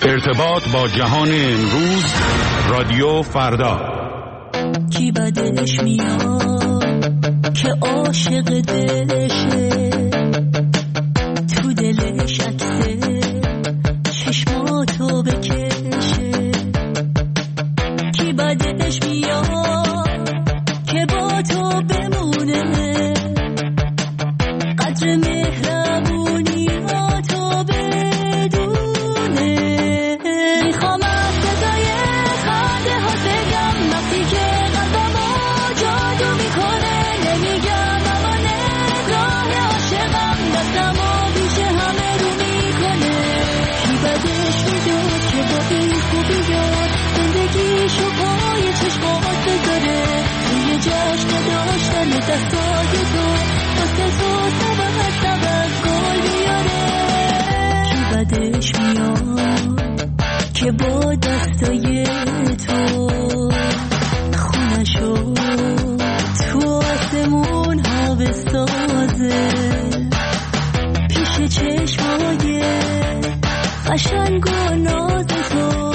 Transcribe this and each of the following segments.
ارتباط با جهان امروز، رادیو فردا. کی بدش میاد که عاشق دلشه، تو دلش عکسه چشماتو بکشه. کی بدش میاد که با تو بمونه، قدر مهربونی ها تو بدونه. میخوام از صدای خنده ها بگم وقتی که قلبمو جادو میکنه. نمیگم اما نگاه عاشقم دستمو پیش همه رو میکنه. کی بدش میداد که با این خوبیات زندگیشو پای چشمات بذاره، توی جشن داشتن دستای تو واسه تو سبب گل بیاره. کی بدش میاد که با دستای تو خونشو تو آسمون ها بسازه، پیش چشمای قشنگ و ناز تو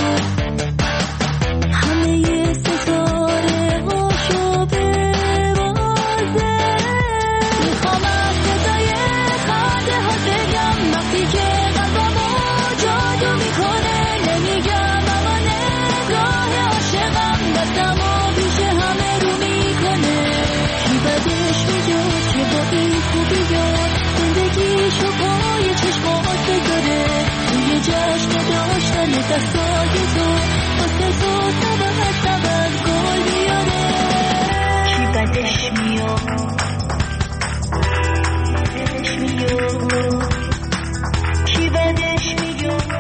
همه ستاره هاشو ببازه. میخوام از صدای خنده ها بگم وقتی که قلبمو جادو میکنه. نمیگم اما نگاه عاشقم دستمو پیش همه رو میکنه. کی بدش میاد که با این خوبیات زندگیشو پای چشمات بذاره، توی جشن داشتن دستای تو واسه تو سبب گل بیاره. کی بدش میاد کی بدش میاد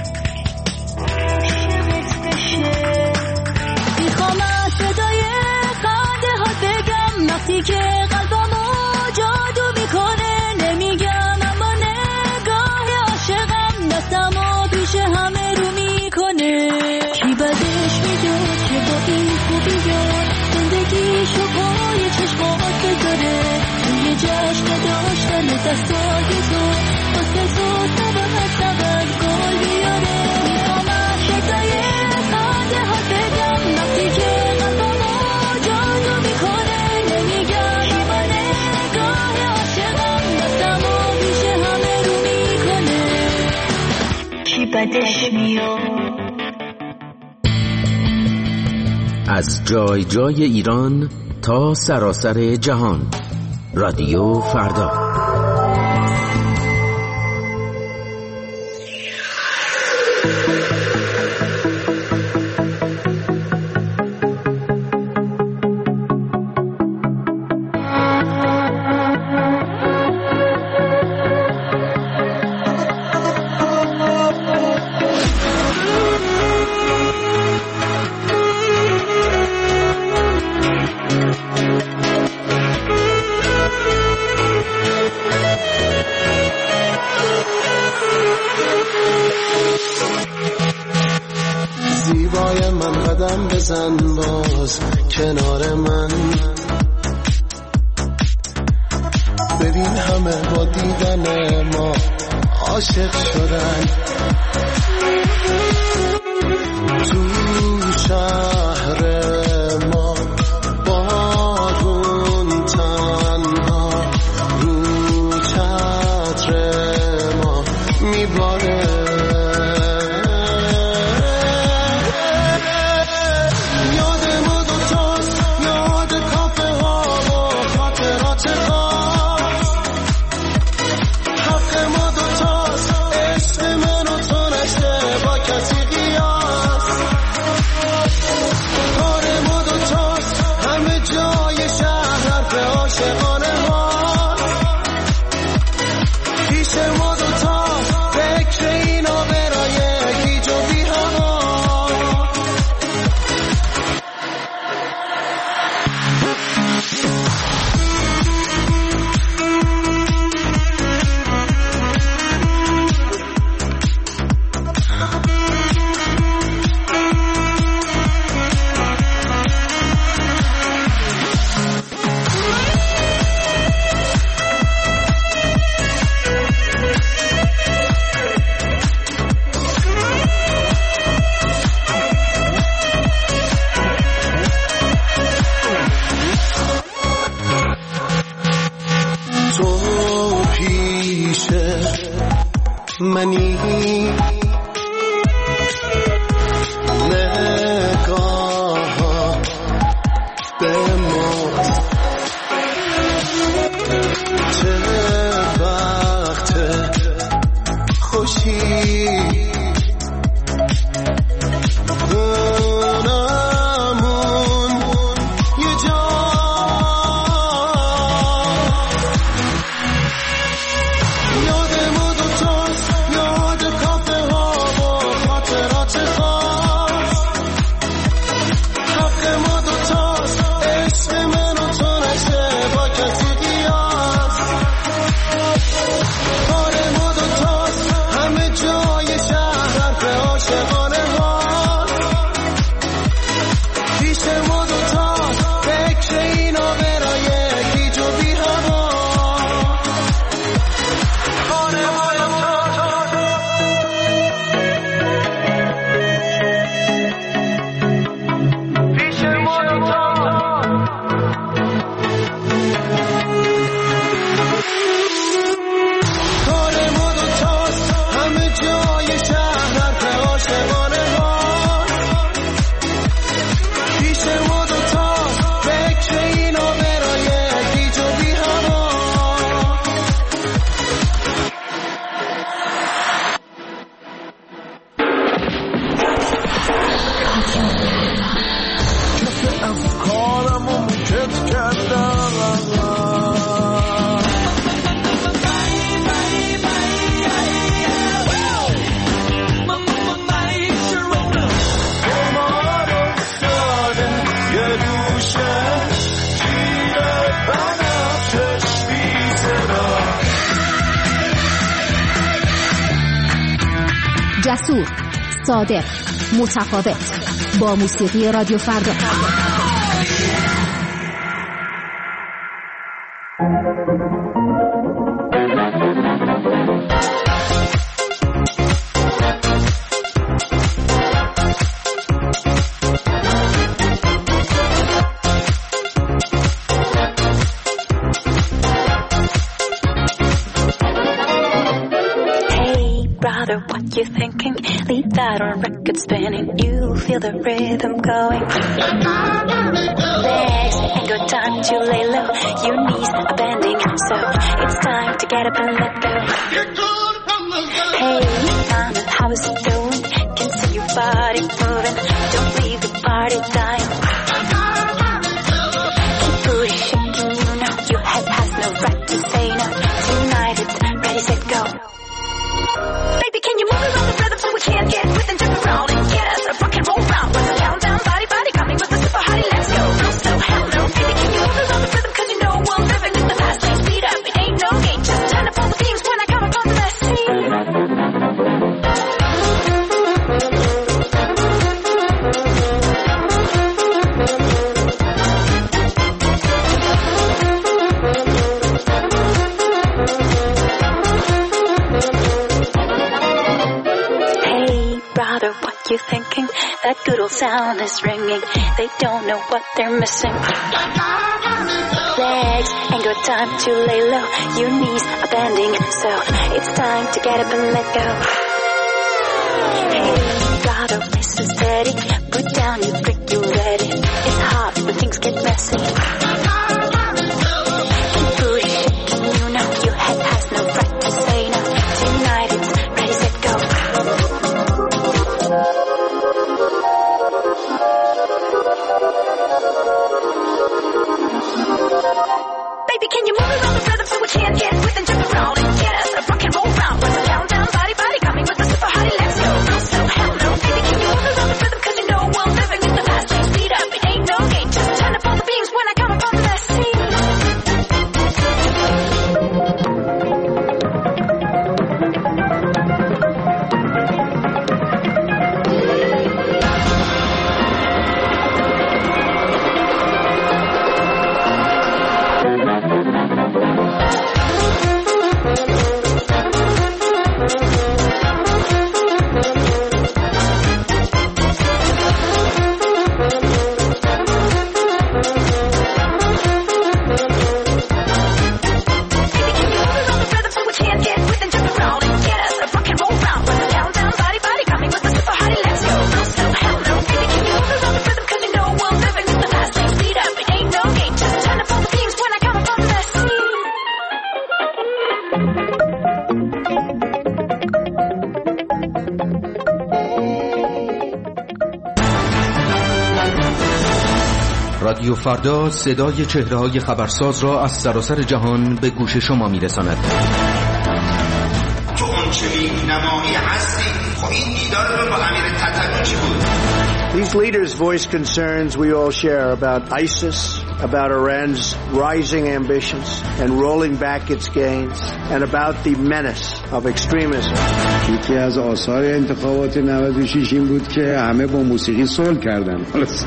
عاشقت بشه. میخوام از صدای خنده ها بگم وقتی که قلبمو جادو میکنه. نمیگم اما نگاه عاشقم دستمو پیش همه رو میکنه. کی بدش میاد که با این خوبیات زندگیشو پای چشمات بذاره، توی جشن داشتن دستای تو واسه تو سبب گل بیاره. میخوام از صدای خنده ها بگم وقتی که قلبمو جادو میکنه. نمیگم اما نگاه عاشقم دستمو پیش همه رو میکنه. کی بدش میاد. از جای جای ایران تا سراسر جهان، رادیو فردا. زیبای من قدم بزن باز کنار من، ببین همه با دیدن ما عاشق شدن. تو شهر ما بارون تنها رو چتر ما میباره. پیش ما دوتا فکر اینا منی نگاه ها به ما چه وقت خوشی جسور، صادق، متفاوت، با موسیقی رادیو فردا. What you thinking? Leave that on record spinning. You feel the rhythm going. Legs ain't got time to lay low. Your knees are bending, so it's time to get up and let go. Hey, mama, how is it going? Can see your body moving. Don't leave the party dying. Keep booty shaking, you know your head has no right to say no. Tonight it's ready, set, go. Baby, can you move around the rhythm so we can't get with and jump around and get us a rock and roll round? What's the countdown? Body, body, coming with the super hottie, let's go. No, so hell no. Baby, can you move around the rhythm? Cause you know we're living in the fast lane. Speed up, it ain't no game. Just turn up all the themes when I come upon the scene. What you thinking? That good old sound is ringing. They don't know what they're missing. Legs ain't got time to lay low. Your knees are bending, so it's time to get up and let go. Hey, gotta listen steady. Put down your brick, you ready. It's hot when things get messy. Keep booty shaking, you know your head has no right to say no. Tonight it's ready, set, go. Baby, can you move around the rhythm so we can't get with and jump around and get us a rock and roll round? What's the countdown? Body, body, coming with the super hottie, let's go. No, so hell no. Baby, can you move around the rhythm? Cause you know we're living in the fast lane. Speed up, it ain't no game. Just turn up all the beams when I come upon رادیو فردا صدای چهره‌های خبرساز را از سراسر جهان به گوش شما می‌رساند. تو اون چنین نمایی هستی، خب این دیدار رو با امیر تتلو چی بود؟ These leaders voiced concerns we all share about ISIS, about Iran's rising ambitions and rolling back its gains, and about the menace of extremism. یکی از آثار انتخابات 96 این بود که همه با موسیقی صلح کردن.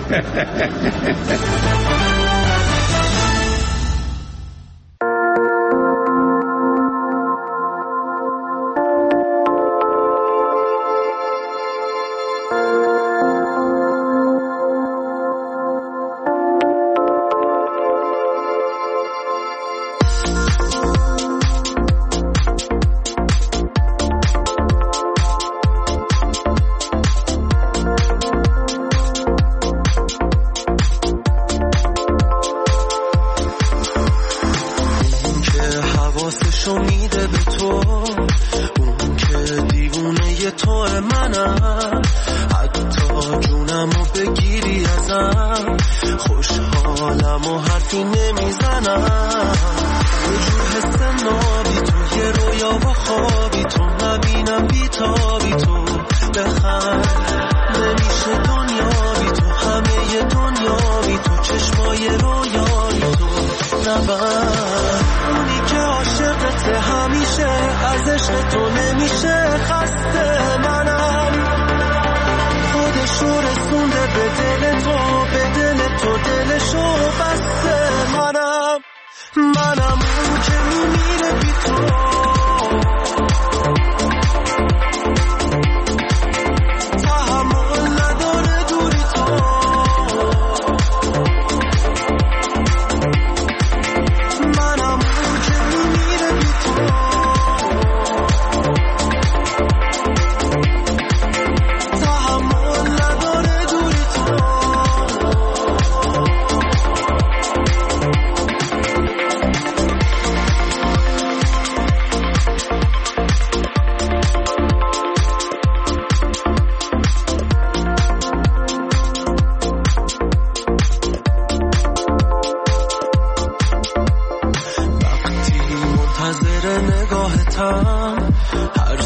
هر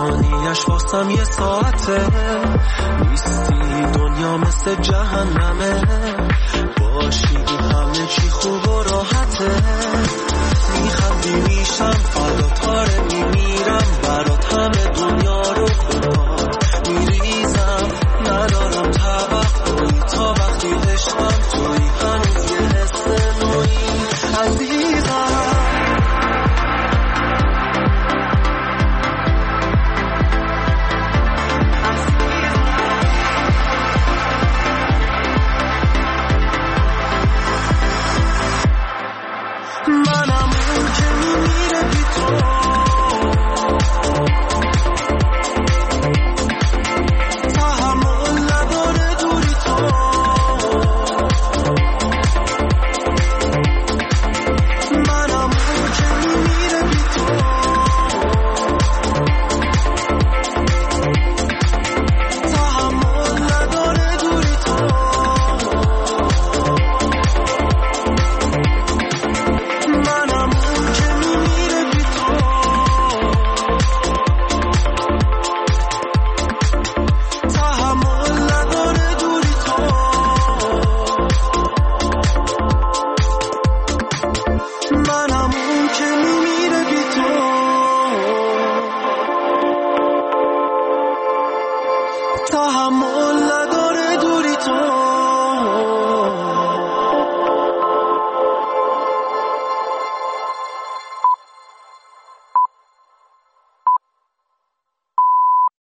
ثانیش واسم یه ساعته، نیستی دنیا مثل جهنمه، باشی همه چی خوب و راحته، میخندی میشم فداتاره، میمیرم برات همه دنیا رو باد میریزم، ندارم توقعی تا وقتی عشقم توی هنوز یه حس نوعی عزیزم. منم اون که میمیره بی تو، تحمل نداره دوری تو، منم اون که میمیره بی تو، تحمل نداره دوری تو. تحمل نداره دوری تو.